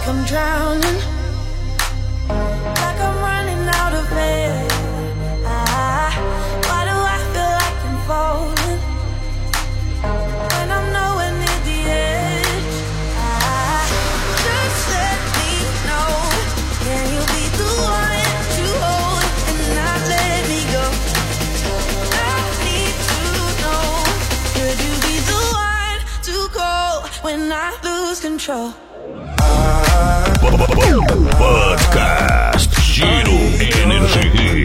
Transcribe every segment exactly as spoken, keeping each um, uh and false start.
I'm drowning, like I'm running out of air. Ah, why do I feel like I'm falling when I'm nowhere near the edge? Ah, just let me know, can you be the one to hold and not let me go? I need to know, could you be the one to call when I lose control? Podcast Giro Energy.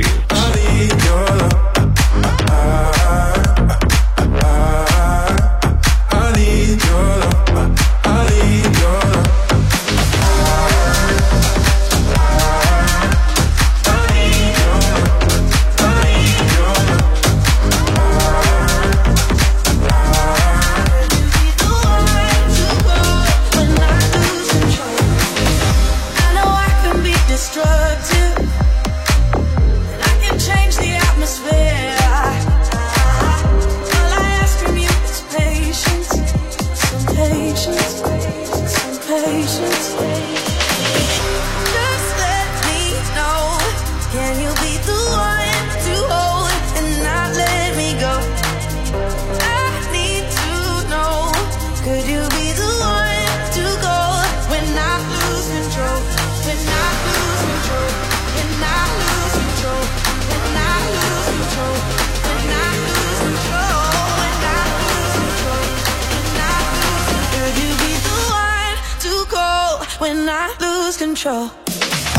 When I lose control, I,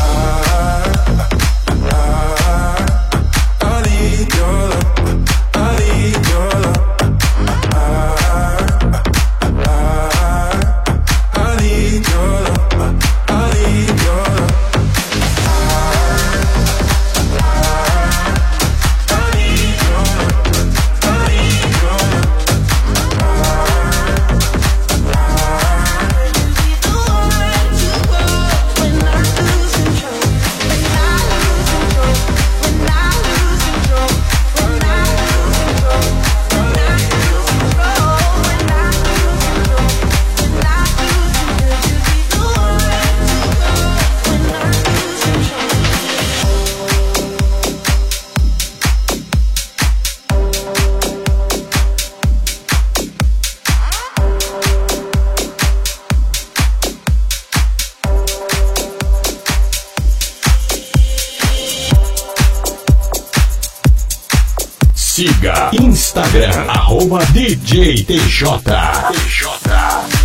I, I need your love. I need your love. I, I, I need your love. I need your love. I, I, I need your love. I need your love. Siga Instagram, arroba D J T J. T J.